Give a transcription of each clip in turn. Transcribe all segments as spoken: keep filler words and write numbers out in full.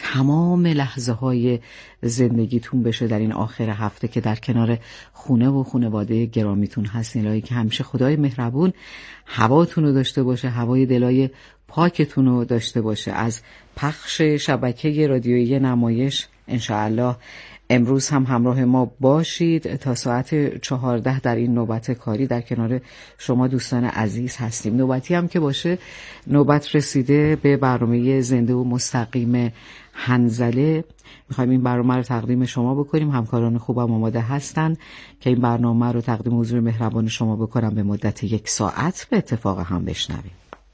تمام لحظه های زندگیتون بشه در این آخر هفته که در کنار خونه و خانواده گرامیتون هستین. الهی که همیشه خدای مهربون هواتون رو داشته باشه، هوای دلای پاکتون رو داشته باشه. از پخش شبکه رادیویی نمایش انشاءالله امروز هم همراه ما باشید تا ساعت چهارده در این نوبت کاری در کنار شما دوستان عزیز هستیم. نوبتی هم که باشه نوبت رسیده به برنامه زنده و مستقیم حنظله. میخوایم این برنامه رو تقدیم شما بکنیم. همکاران خوبم آماده هستن که این برنامه رو تقدیم حضور مهربان شما بکنم به مدت یک ساعت به اتفاق هم بشنویم.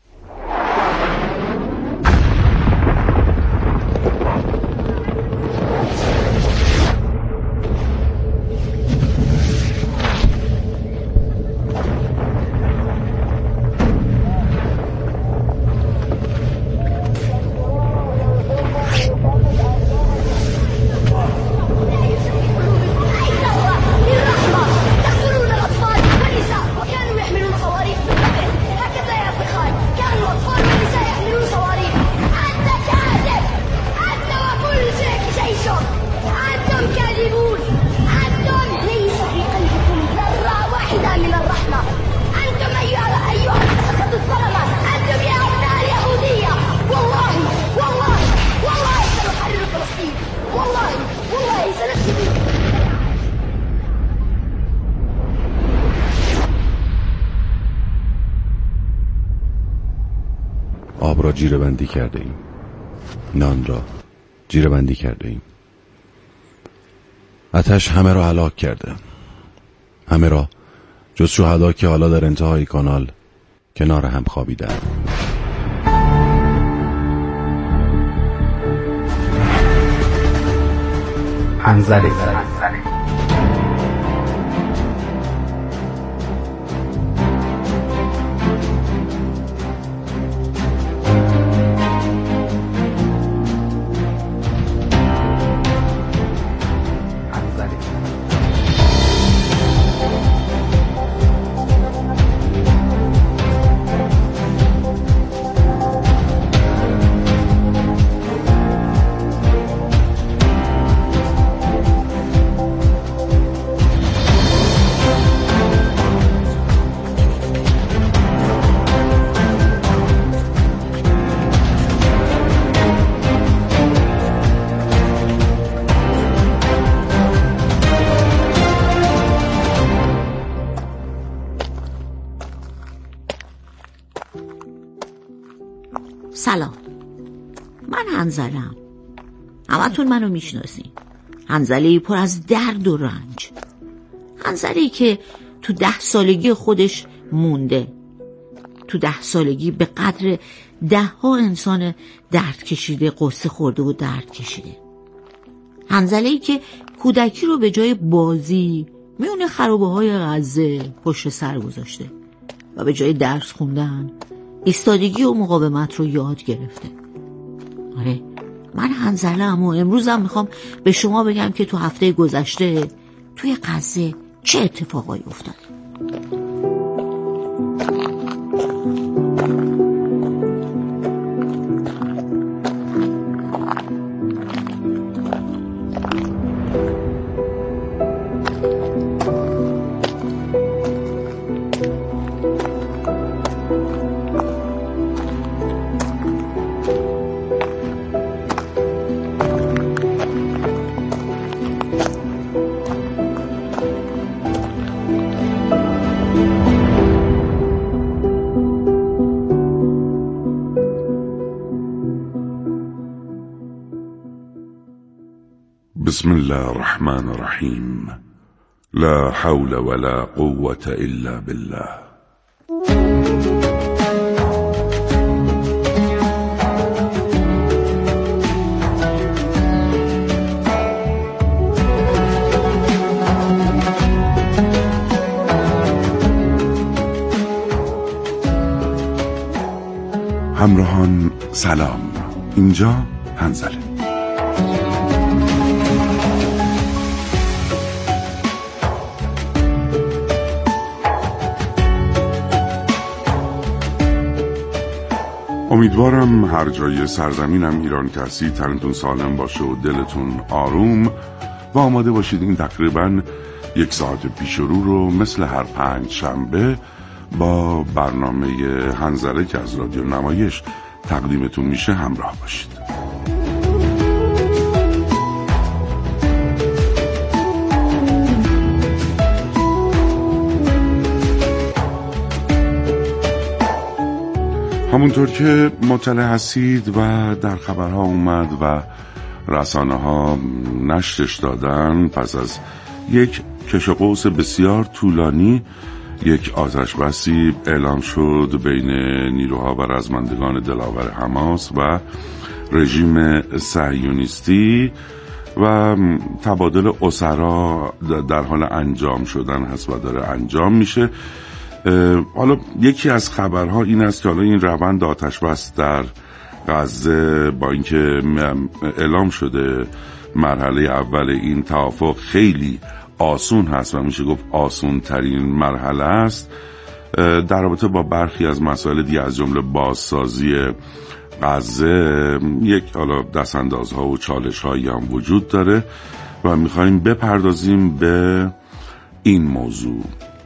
آب را جیره بندی کرده ایم، نان را جیره بندی کرده ایم. آتش همه را هلاک کرده، همه را جز شهدا که حالا در انتهای کانال کنار هم خوابیدند. حنظله سلام، من حنظله‌ام. همتون منو میشناسین. حنظله‌ای پر از درد و رنج، حنظله‌ای که تو ده سالگی خودش مونده، تو ده سالگی به قدر ده ها انسان درد کشیده، قصه خورده و درد کشیده. حنظله‌ای که کودکی رو به جای بازی میونه خرابه های غزه پشت سر گذاشته و به جای درس خوندن ایستادگی و مقاومت رو یاد گرفته. آره، من حنظله‌ام و امروزم میخوام به شما بگم که تو هفته گذشته توی غزه چه اتفاقایی افتاده. بسم الله الرحمن الرحیم. لا حول ولا قوة الا بالله. همراهان سلام، اینجا حنظله. امیدوارم هر جای سرزمینم ایران که هستید تنتون سالم باشه و دلتون آروم و آماده باشید این تقریبا یک ساعت پیش رو رو مثل هر پنج شنبه با برنامه هنزله که از رادیو نمایش تقدیمتون میشه همراه باشید. همونطور که مطلع هستید و در خبرها اومد و رسانه ها نشرش دادن، پس از یک کش و قوس بسیار طولانی یک آتش بسی اعلام شد بین نیروها و رزمندگان دلاور حماس و رژیم صهیونیستی و تبادل اسرا در حال انجام شدن هست و داره انجام میشه. حالا یکی از خبرها این است که حالا این روند آتش بس در غزه با اینکه اعلام شده مرحله اول این توافق خیلی آسون هست و میشه گفت آسون ترین مرحله است، در رابطه با برخی از مسائل دیگه از جمله بازسازی غزه یک حالا دستاندازها و چالش هایی هم وجود داره و میخوایم بپردازیم به این موضوع.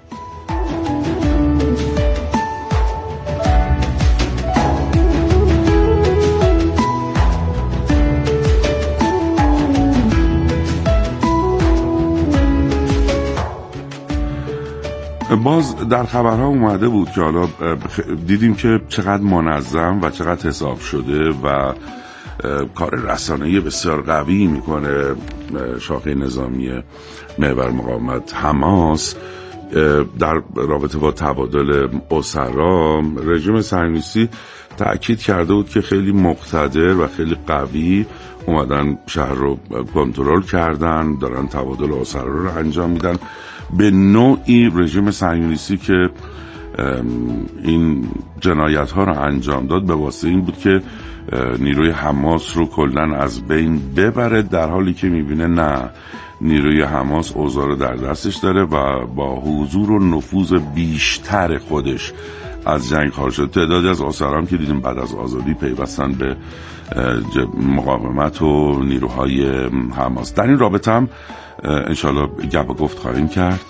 باز در خبرها اومده بود که حالا دیدیم که چقدر منظم و چقدر حساب شده و کار رسانه‌ای بسیار قوی میکنه شاخه نظامی محور مقاومت حماس در رابطه با تبادل اسرا. رژیم صهیونیستی تأکید کرده بود که خیلی مقتدر و خیلی قوی اومدن شهر رو کنترل کردن، دارن تبادل اسرا رو انجام میدن. به نوعی رژیم صهیونیستی که این جنایت ها رو انجام داد به واسطه این بود که نیروی حماس رو کلن از بین ببره، در حالی که میبینه نه، نیروی حماس اوضاع رو در دستش داره و با حضور و نفوذ بیشتر خودش از جنگ خارج شد. تعدادی از اسرا که دیدیم بعد از آزادی پیوستن به مقاومت و نیروهای حماس. در این رابطه هم انشالله گپ و گفت خواهیم کرد.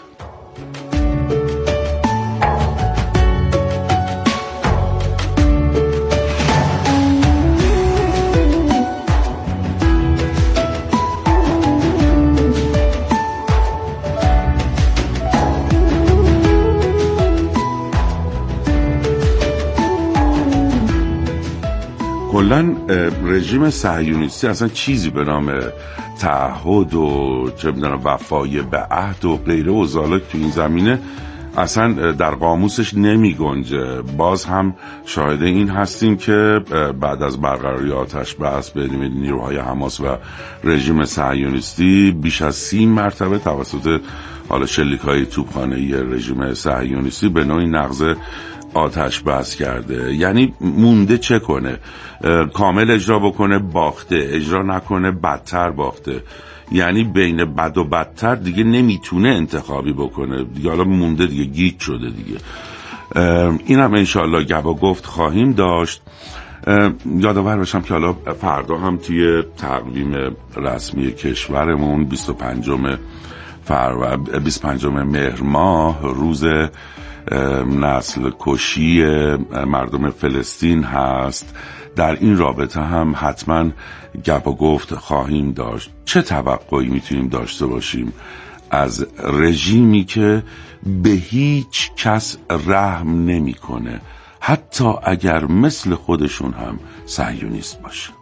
کلن رژیم صهیونیستی اصلا چیزی به نام تعهد و چه میدونم وفای به عهد و غیره و زالک تو این زمینه اصلا در قاموسش نمی گنجه. باز هم شاهد این هستیم که بعد از برقراری آتش بس بین نیروهای حماس و رژیم صهیونیستی بیش از سی مرتبه توسط حالا شلیک‌های توپخانه‌ای رژیم صهیونیستی به نوعی نقض آتش بس کرده. یعنی مونده چه کنه؟ کامل اجرا بکنه باخته، اجرا نکنه بدتر باخته. یعنی بین بد و بدتر دیگه نمیتونه انتخابی بکنه دیگه، حالا مونده دیگه، گیج شده دیگه. این هم انشاءالله گپ و گفت خواهیم داشت. یادآور باشم که حالا فردا هم توی تقویم رسمی کشورمون بیست و پنجم فروردین بیست و پنجم مهر ماه روز نسل کشی مردم فلسطین هست. در این رابطه هم حتما گپ و گفت خواهیم داشت. چه توقعی میتونیم داشته باشیم از رژیمی که به هیچ کس رحم نمیکنه، حتی اگر مثل خودشون هم صهیونیست باشه؟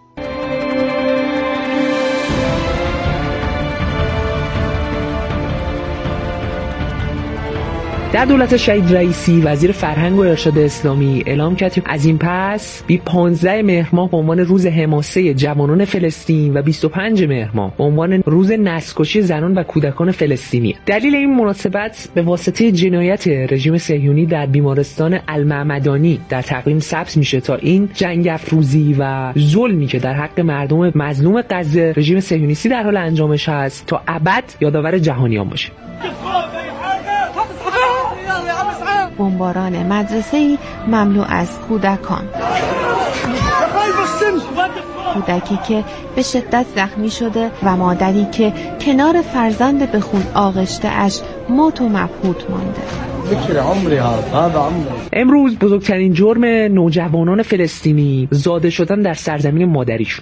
در دولت شهید رئیسی وزیر فرهنگ و ارشاد اسلامی اعلام کرد که از این پس بی پانزده مهر ماه به عنوان روز حماسه جوانان فلسطین و بیست و پنج مهر ماه به عنوان روز نسل‌کشی زنان و کودکان فلسطینی. دلیل این مناسبت به واسطه جنایت رژیم صهیونی در بیمارستان المعمدانی در تقویم ثبت میشه تا این جنگ افروزی و ظلمی که در حق مردم مظلوم غزه رژیم صهیونیستی در حال انجامش هست تا ابد یادآور جهانیان باشه. بمباران مدرسه‌ای مملو از کودکان. کودکی که به شدت زخمی شده و مادری که کنار فرزند به خون آغشته اش مات و مبهوت مانده. امروز بزرگترین جرم نوجوانان فلسطینی زاده شدن در سرزمین مادریشون.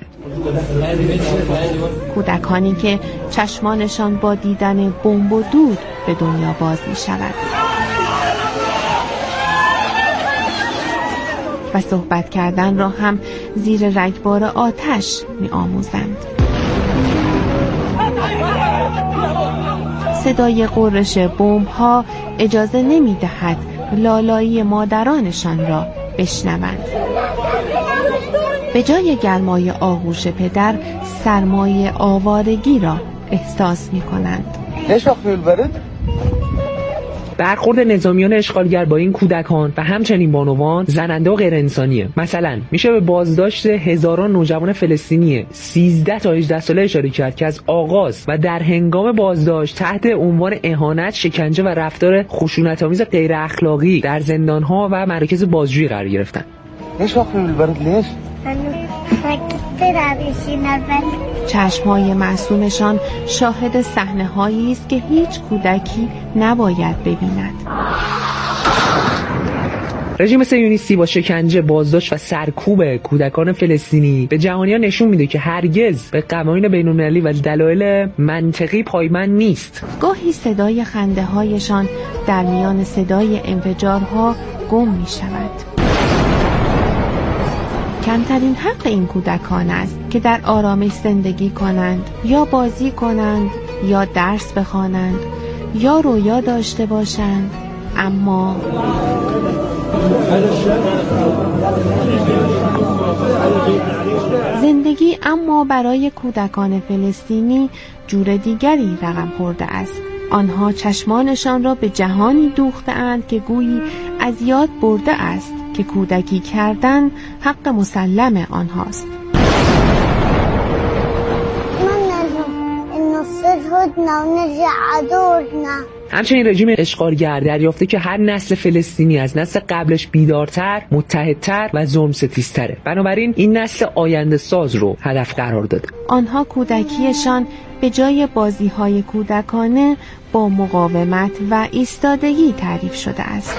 کودکانی که چشمانشان با دیدن بمب و دود به دنیا باز می شود و صحبت کردن را هم زیر رگبار آتش می آموزند. صدای غرش بمب ها اجازه نمی دهد لالایی مادرانشان را بشنوند. به جای گرمای آغوش پدر سرمای آوارگی را احساس می کنند. برخورد نظامیان اشغالگر با این کودکان و همچنین بانوان زننده و غیر انسانیه. مثلا میشه به بازداشت هزاران نوجوان فلسطینی سیزده تا هجده ساله اشاره کرد که از آغاز و در هنگام بازداشت تحت عنوان اهانت، شکنجه و رفتار خشونت‌آمیز غیر اخلاقی در زندان‌ها و مراکز بازجویی قرار گرفتن. چشم‌های معصومشان شاهد صحنه‌هایی است که هیچ کودکی نباید ببیند. رژیم صهیونیستی با شکنجه، بازداشت و سرکوب کودکان فلسطینی به جهانیان نشون میده که هرگز به قوانین بین‌المللی و دلایل منطقی پایبند نیست. گاهی صدای خنده‌هایشان در میان صدای انفجارها گم می‌شود. کمترین حق این کودکان است که در آرامش زندگی کنند، یا بازی کنند، یا درس بخوانند، یا رویا داشته باشند. اما زندگی اما برای کودکان فلسطینی جور دیگری رقم خورده است. آنها چشمانشان را به جهانی دوخته اند که گویی از یاد برده است که کودکی کردن حق مسلم آنهاست. همچنین رژیم اشغالگر دریافته که هر نسل فلسطینی از نسل قبلش بیدارتر، متحدتر و ظلم‌ستیزتره. بنابراین این نسل آینده ساز رو هدف قرار داده. آنها کودکیشان به جای بازی‌های کودکانه با مقاومت و ایستادگی تعریف شده است.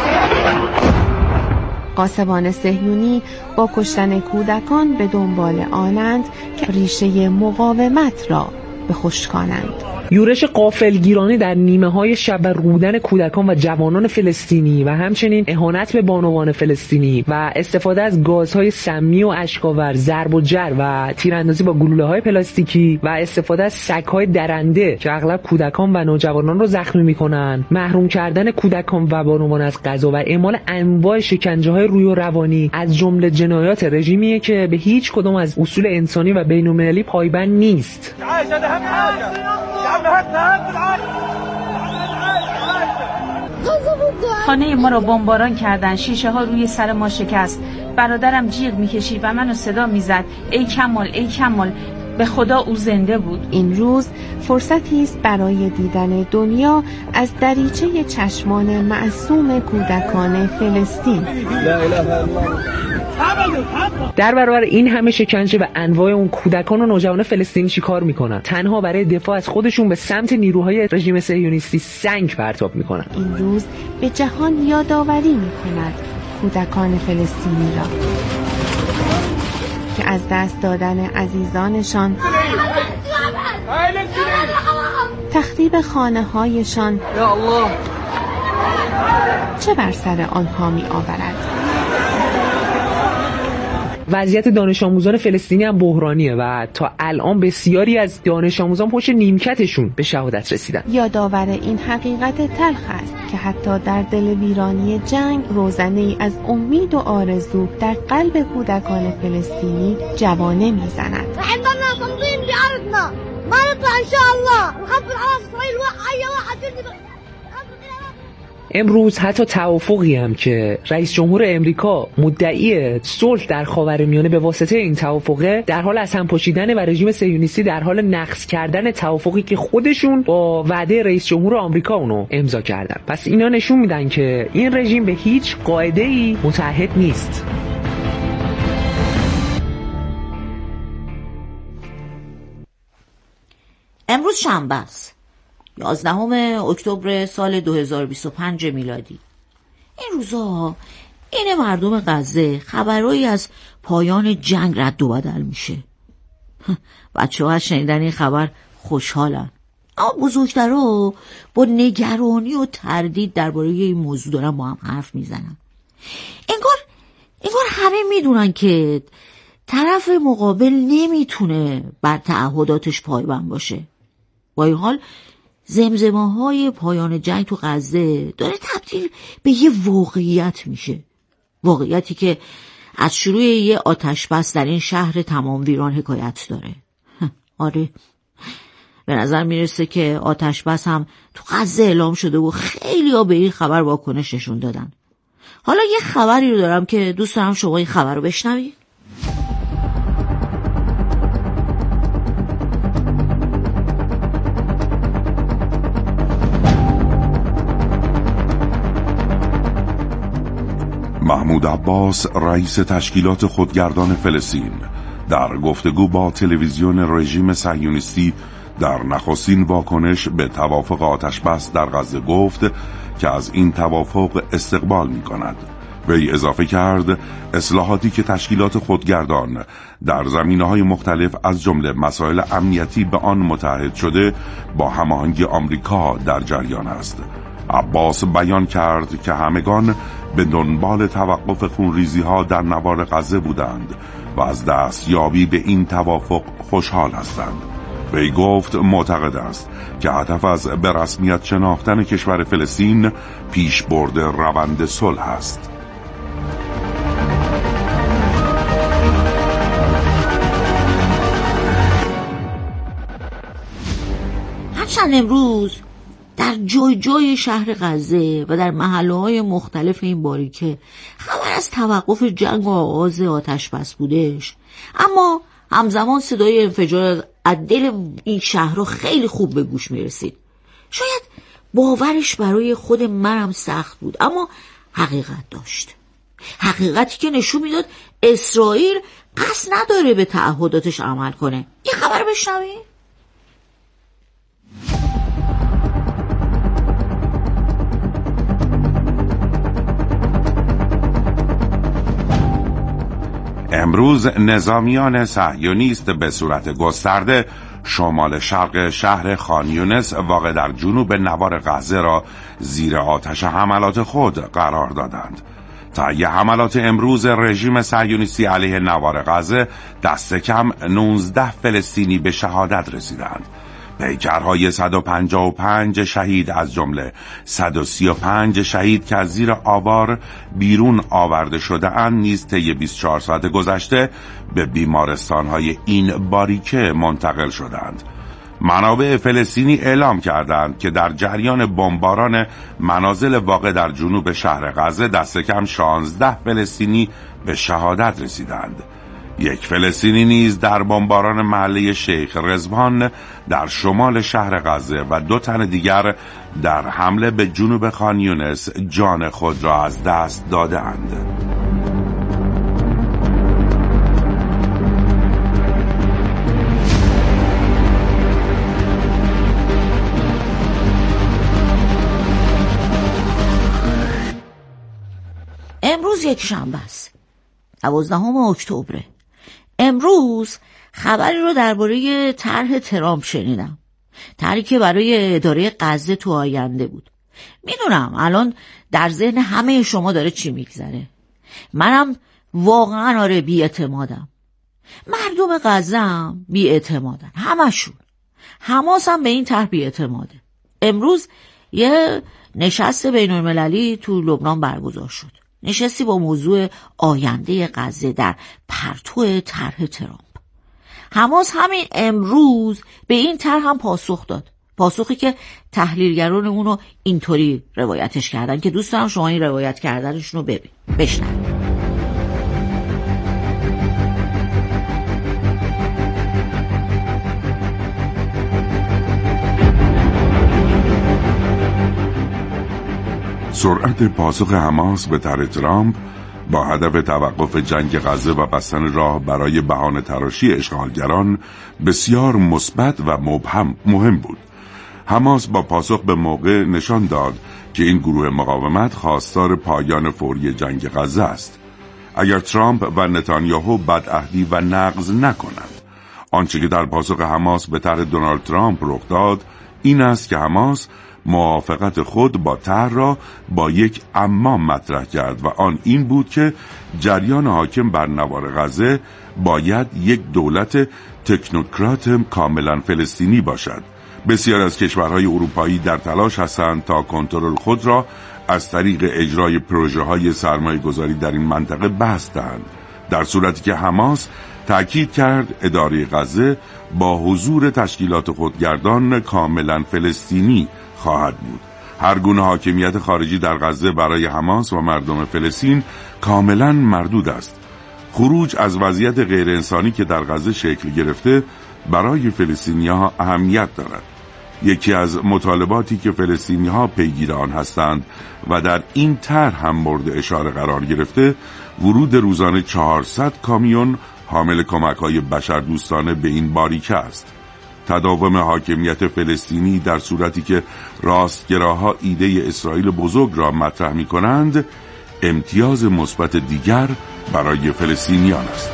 غاصبان صهیونی با کشتن کودکان به دنبال آنند که ریشه مقاومت را بخشکانند. یورش غافلگیرانه در نیمه های شب و رودن کودکان و جوانان فلسطینی و همچنین اهانت به بانوان فلسطینی و استفاده از گازهای سمی و اشک‌آور، ضرب و جر و تیراندازی با گلوله‌های پلاستیکی و استفاده از سگ‌های درنده که اغلب کودکان و نوجوانان رو زخمی می‌کنند، محروم کردن کودکان و بانوان از غذا و اعمال انواع شکنجه‌های روحی و روانی از جمله جنایات رژیمیه که به هیچ کدام از اصول انسانی و بین‌المللی پایبند نیست. خانه ما رو بمباران کردن، شیشه ها روی سر ما شکست. برادرم جیغ میکشید و منو صدا میزد ای کمال، ای کمال. به خدا او زنده بود. این روز فرصتی است برای دیدن دنیا از دریچه چشمان معصوم کودکان فلسطین. لا اله الا الله. در برابر این همه شکنجه و انواع اون کودکان و نوجوان فلسطینی چی کار میکنن؟ تنها برای دفاع از خودشون به سمت نیروهای رژیم صهیونیستی سنگ پرتاب میکنن. این روز به جهان یادآوری میکند کودکان فلسطینی را که از دست دادن عزیزانشان، تخریب خانه هایشان چه بر سر آنها می آورد. وضعیت دانش آموزان فلسطینی هم بحرانیه و تا الان بسیاری از دانش آموزان پشت نیمکتشون به شهادت رسیدن. یادآور این حقیقت تلخ است که حتی در دل ویرانی جنگ روزنه‌ای از امید و آرزو در قلب کودکان فلسطینی جوانه میزند. امروز حتی توافقی هم که رئیس جمهور امریکا مدعی صلح در خاورمیانه به واسطه این توافقه در حال از هم پاشیدن و رژیم صهیونیستی در حال نقض کردن توافقی که خودشون با وعده رئیس جمهور آمریکا اونو امضا کردن. پس اینا نشون میدن که این رژیم به هیچ قاعده‌ای متعهد نیست. امروز شنبه است، یازدهم اکتبر سال دو هزار و بیست و پنج میلادی. این روزا این مردم غزه خبرایی از پایان جنگ رد و بدل میشه. بچه ها از شنیدن این خبر خوشحالن، اما بزرگترها با نگرانی و تردید درباره این موضوع دارن با هم حرف میزنن. انگار انگار همه میدونن که طرف مقابل نمیتونه بر تعهداتش پایبند باشه. با این حال زمزمه های پایان جنگ تو غزه داره تبدیل به یه واقعیت میشه، واقعیتی که از شروع یه آتش بس در این شهر تمام ویران حکایت داره. آره، به نظر میرسه که آتش بس هم تو غزه اعلام شده و خیلی ها به این خبر واکنش نشون دادن. حالا یه خبری رو دارم که دوست دارم شما این خبر رو بشنوید. محمود عباس، رئیس تشکیلات خودگردان فلسطین، در گفتگو با تلویزیون رژیم صهیونیستی در نخستین واکنش به توافق آتش‌بس در غزه گفت که از این توافق استقبال می کند. وی اضافه کرد اصلاحاتی که تشکیلات خودگردان در زمینه‌های مختلف از جمله مسائل امنیتی به آن متحد شده با هماهنگی آمریکا در جریان است. عباس بیان کرد که همگان به دنبال توقف خونریزی‌ها در نوار غزه بودند و از دستیابی به این توافق خوشحال هستند. وی گفت معتقد است که هدف از به رسمیت شناختن کشور فلسطین پیشبرد روند صلح است. هرچند امروز در جای جای شهر غزه و در محله‌های مختلف این باریکه خبر از توقف جنگ و آغاز آتش بس بودش، اما همزمان صدای انفجار از دل این شهرها خیلی خوب به گوش میرسید. شاید باورش برای خود منم سخت بود، اما حقیقت داشت. حقیقتی که نشون میداد اسرائیل قصد نداره به تعهداتش عمل کنه. یه خبر بشنوید. امروز نظامیان صهیونیست به صورت گسترده شمال شرق شهر خان یونس واقع در جنوب نوار غزه را زیر آتش حملات خود قرار دادند. طی حملات امروز رژیم صهیونیستی علیه نوار غزه دست کم نوزده فلسطینی به شهادت رسیدند. پیکرهای صد و پنجاه و پنج شهید از جمله صد و سی و پنج شهید که از زیر آوار بیرون آورده شده اند نیز طی بیست و چهار ساعت گذشته به بیمارستانهای این باریکه منتقل شدند. منابع فلسطینی اعلام کردند که در جریان بمباران منازل واقع در جنوب شهر غزه دست کم شانزده فلسطینی به شهادت رسیدند. یک فلسطینی نیز در بمباران محله شیخ رضوان در شمال شهر غزه و دو تن دیگر در حمله به جنوب خان یونس جان خود را از دست دادند. امروز یک شنبه است، دوازدهم اکتبر. امروز خبری رو درباره طرح ترامپ شنیدم، طرحی که برای اداره غزه تو آینده بود. میدونم الان در ذهن همه شما داره چی میگذره. منم واقعا آره بی اعتمادم. مردم غزه هم بی اعتمادن، همشون. حماس هم به این طرح بی اعتماده. امروز یه نشست بین المللی تو لبنان برگزار شد. نشستی با موضوع آینده غزه در پرتو طرح ترامپ. حماس همین امروز به این طرح هم پاسخ داد، پاسخی که تحلیلگران اونو اینطوری روایتش کردن که دوست دارم شما این روایت کردنشون رو ببین بشنوید. سرعت پاسخ حماس به طرح ترامپ با هدف توقف جنگ غزه و بستن راه برای بهانه تراشی اشغالگران بسیار مثبت و مبهم مهم بود. حماس با پاسخ به موقع نشان داد که این گروه مقاومت خواستار پایان فوری جنگ غزه است. اگر ترامپ و نتانیاهو بدعهدی و نقض نکنند، آنچه که در پاسخ حماس به طرح دونالد ترامپ رخ داد این است که حماس موافقت خود با طرح را با یک اما مطرح کرد و آن این بود که جریان حاکم بر نوار غزه باید یک دولت تکنوکرات کاملا فلسطینی باشد. بسیار از کشورهای اروپایی در تلاش هستند تا کنترل خود را از طریق اجرای پروژه‌های سرمایه‌گذاری در این منطقه بسط دهند، در صورتی که حماس تأکید کرد اداره غزه با حضور تشکیلات خودگردان کاملا فلسطینی خواهد بود. هر گونه حاکمیت خارجی در غزه برای حماس و مردم فلسطین کاملا مردود است. خروج از وضعیت غیر انسانی که در غزه شکل گرفته برای فلسطینی‌ها اهمیت دارد. یکی از مطالباتی که فلسطینی‌ها پیگیر آن هستند و در این طرح هم مورد اشاره قرار گرفته، ورود روزانه چهارصد کامیون حامل کمک‌های بشردوستانه به این باریکه است. تداوم حاکمیت فلسطینی در صورتی که راستگراها ایده اسرائیل بزرگ را مطرح می‌کنند، امتیاز مثبت دیگر برای فلسطینیان است.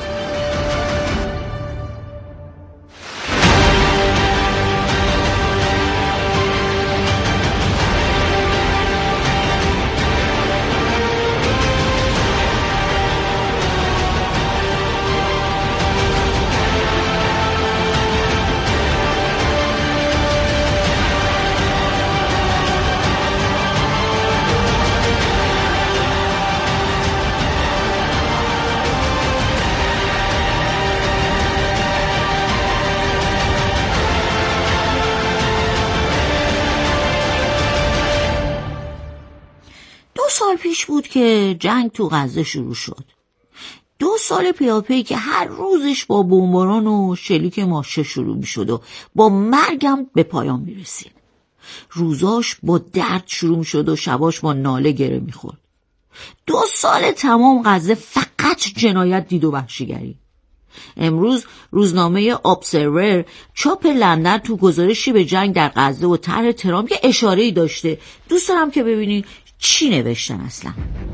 سال پیش بود که جنگ تو غزه شروع شد. دو سال پیاپی که هر روزش با بمباران و شلیک ماشه شروع می شد و با مرگم به پایان می رسید. روزاش با درد شروع می شد و شباش با ناله گره می خورد. دو سال تمام غزه فقط جنایت دید و وحشیگری. امروز روزنامه ابزرور چاپ لندن تو گزارشی به جنگ در غزه و طرح ترامپ یه اشاره‌ای داشته. دوست دارم که ببینی چی نوشتن اصلا.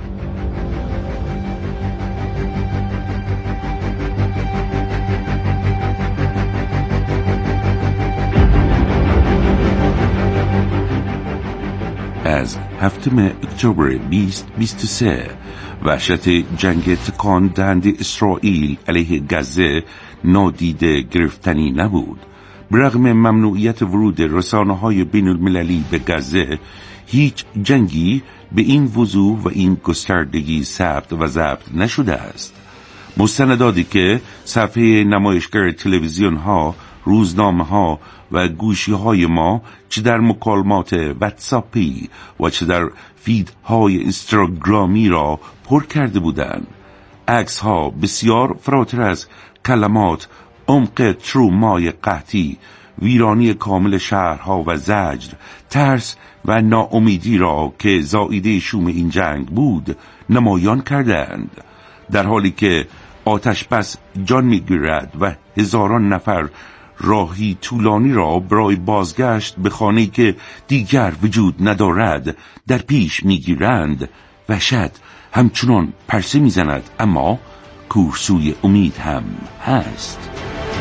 از هفتم اکتبر بیست بیست و سه وحشت جنگ تکان دهنده اسرائیل علیه غزه نادیده گرفتنی نبود. برغم ممنوعیت ورود رسانه‌های بین المللی به غزه، هیچ جنگی به این وضوح و این گستردگی ثبت و ضبط نشده است. مستنداتی که صفحه نمایشگر تلویزیون ها، روزنامه ها و گوشی های ما چه در مکالمات واتساپی و چه در فید های اینستاگرامی را پر کرده بودند. عکس ها بسیار فراتر از کلمات، عمق ترومای قحطی، ویرانی کامل شهرها و زجر، ترس و ناامیدی را که زائیده شوم این جنگ بود نمایان کردند، در حالی که آتش بس جان میگیرد و هزاران نفر راهی طولانی را برای بازگشت به خانه‌ای که دیگر وجود ندارد در پیش میگیرند. وحشت همچنان پرسه میزند، اما کورسوی امید هم هست.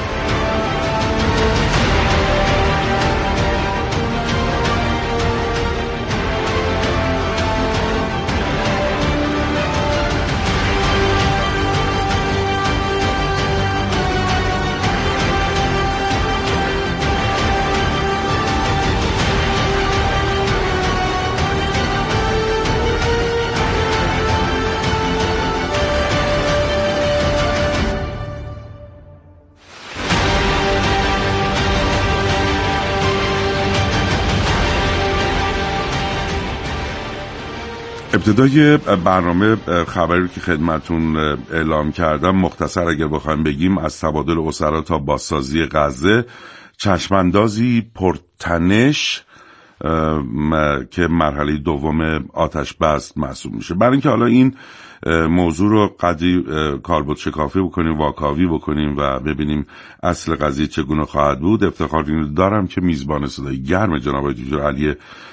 ابتدای برنامه خبری که خدمتون اعلام کردم مختصر اگر بخوایم بگیم از تبادل اسرا تا بازسازی غزه، چشماندازی پرتنش که مرحله دوم آتش بس محسوب میشه. برای اینکه حالا این موضوع رو قدری کاربرد شکافی بکنیم، واکاوی بکنیم و ببینیم اصل قضیه چگونه خواهد بود. افتخار این دارم که میزبان صدای گرم جناب دکتر علی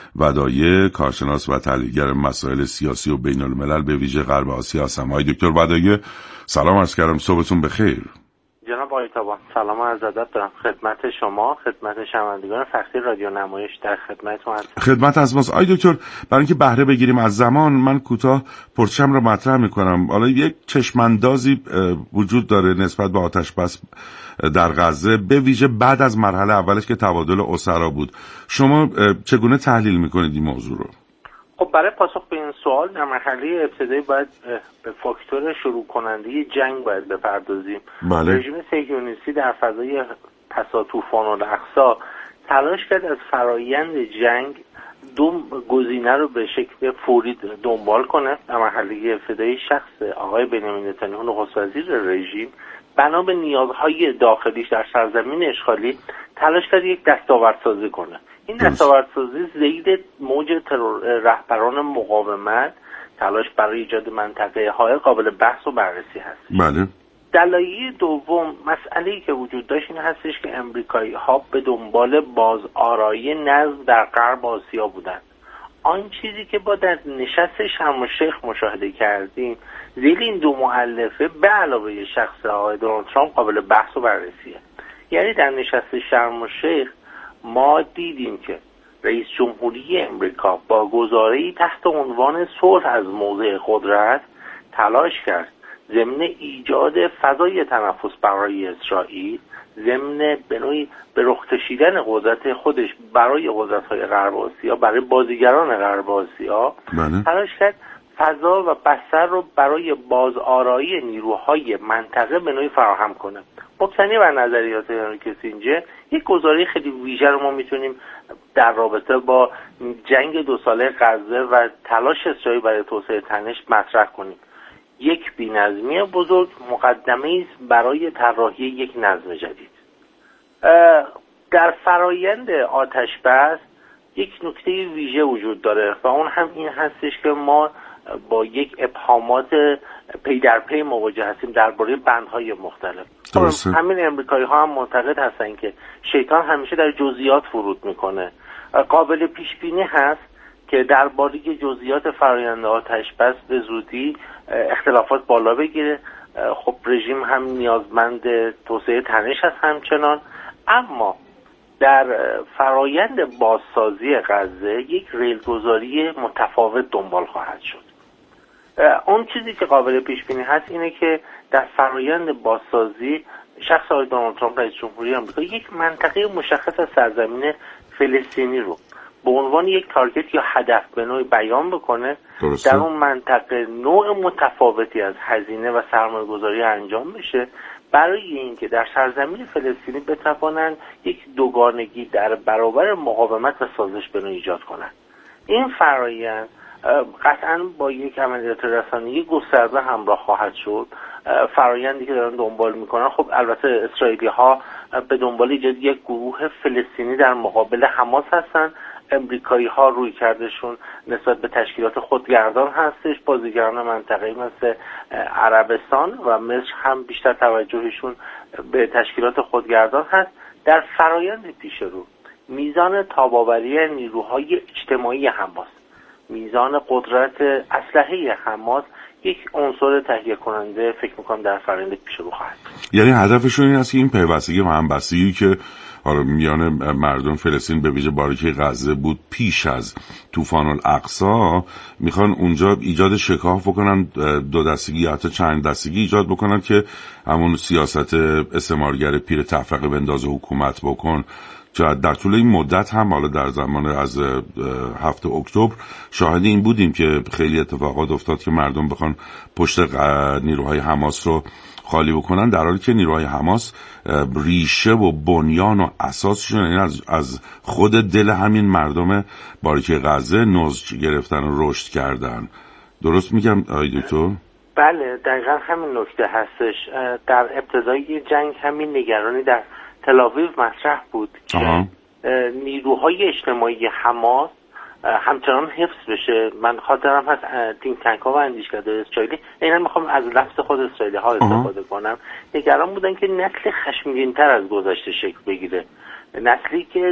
ودایع، کارشناس و تحلیلگر مسائل سیاسی و بین الملل به ویژه غرب آسیا هستم. آقای دکتر ودایع سلام عرض کردم، صبحتون بخیر. جناب آقای تابان سلام و عرض ادب دارم خدمت شما، خدمت شنوندگان فخری رادیو نمایش، در خدمتتون هستم. خدمت از ماست. آقای دکتر، برای اینکه بهره بگیریم از زمان، من کوتاه پرچم رو مطرح میکنم. حالا یک چشماندازی وجود داره نسبت به آتش بس در غزه، به ویژه بعد از مرحله اولش که تبادل اسرا بود. شما چگونه تحلیل میکنید این موضوع رو؟ خب برای پاسخ به این سوال در مرحله ابتدایی باید به فاکتور شروع کننده جنگ باید بپردازیم. بله. رژیم صهیونیستی در فضای پسا طوفان الاقصی تلاش کرد از فرایند جنگ دو گزینه رو به شکل فوری دنبال کنه. در مرحله ابتدایی شخص آقای بنیامین نتانیاهو نخست وزیر رژیم بنا به نیازهای داخلیش در سرزمین اشغالی تلاش کرد یک دستاوردسازی کنه. این دستاوردسازی زید موج ترور رهبران مقاومت تلاش برای ایجاد منطقه های قابل بحث و بررسی هست. بله. دلایل دوم، مسئله‌ای که وجود داشت این هستش که امریکایی‌ها به دنبال بازآرایی نظم در غرب آسیا بودند. آن چیزی که با در نشست شرم الشیخ مشاهده کردیم زیر این دو مؤلفه به علاوه شخص آقای دونالد ترامپ قابل بحث و بررسیه. یعنی در نشست شرم الشیخ ما دیدیم که رئیس جمهوری امریکا با گزاره‌ای تحت عنوان صلح از موضع قدرت تلاش کرد ضمن ایجاد فضای تنفس برای اسرائیل، ضمن به نوعی به رخ کشیدن قدرت خودش برای قدرت‌های غرب آسیا، برای بازیگران غرب آسیا تلاش کرد فضا و بستر رو برای بازآرایی نیروهای منطقه به نوعی فراهم کنه. مبتنی بر نظریات هنری کیسینجر یک گزاره خیلی ویژه رو ما میتونیم در رابطه با جنگ دو ساله غزه و تلاش اسرائیل برای توسعه تنش مطرح کنیم. یک بی‌نظمی بزرگ مقدمه است برای طراحی یک نظم جدید. در فرایند آتش بس یک نکته ویژه وجود داره و اون هم این هستش که ما با یک ابهامات پی در پی مواجه هستیم درباره بندهای مختلف. درسته. همین امریکایی ها هم معتقد هستن که شیطان همیشه در جزئیات فرود میکنه. قابل پیش بینی هست که درباره جزئیات فرآیند آتش بس به زودی اختلافات بالا بگیره. خب رژیم هم نیازمند توسعه تنش هست همچنان، اما در فرایند بازسازی غزه یک ریلگذاری متفاوت دنبال خواهد شد. اون چیزی که قابل پیش بینی هست اینه که در فرایند بازسازی شخص آقای دونالد ترامپ رئیس جمهوری آمریکا یک منطقه مشخص از سرزمین فلسطینی رو به عنوان یک تارگت یا هدف به نوعی بیان بکنه. درسته. در اون منطقه نوع متفاوتی از هزینه و سرمایه‌گذاری انجام بشه برای اینکه در سرزمین فلسطینی بتوانند یک دوگانگی در برابر مقاومت و سازش به نوعی ایجاد کنند. این فرایند قطعاً با یک عملیات رسانه‌ای گسترده همراه خواهد شد. فرایندی که دارن دنبال میکنن، خب البته اسرائیلی ها به دنبال ایجاد یک گروه فلسطینی در مقابل حماس هستن. امریکایی ها روی کردشون نسبت به تشکیلات خودگردان هستش. بازیگران منطقه‌ای مثل عربستان و مصر هم بیشتر توجهشون به تشکیلات خودگردان هست. در فرایند پیش رو میزان تاب‌آوری نیروهای اجتماعی حماس، میزان قدرت اسلحه حماس یک عنصر تهیه کننده فکر میکنم در فرآیند پیش رو خواهد. یعنی هدفشون این است که این پیوستگی و همبستگی که میان مردم فلسطین به ویژه باریکه غزه بود پیش از طوفان الاقصی، میخوان اونجا ایجاد شکاف بکنن، دو دستگی یا حتی چند دستگی ایجاد بکنن که همون سیاست استعمارگر پیر تفرقه بنداز حکومت بکن. در طول این مدت هم حالا در زمان از هفت اکتبر شاهد این بودیم که خیلی اتفاقات افتاد که مردم بخوان پشت نیروهای حماس رو خالی بکنن، در حالی که نیروهای حماس ریشه و بنیان و اساسشون این از از خود دل همین مردم باریکه غزه نضج گرفتن و رشد کردن. درست میگم آقای دکتر؟ بله دقیقا همین نکته هستش. در ابتدای جنگ همین نگرانی در تل آویو مطرح بود که آه. نیروهای اجتماعی حماس همچنان حفظ بشه. من خاطرم هست تینک تانک ها و اندیشکده اسرائیلی، اینا میخوام از لفظ خود اسرائیلی ها استفاده کنم، نگران بودن که نسل خشمگین تر از گذشته شکل بگیره، نسلی که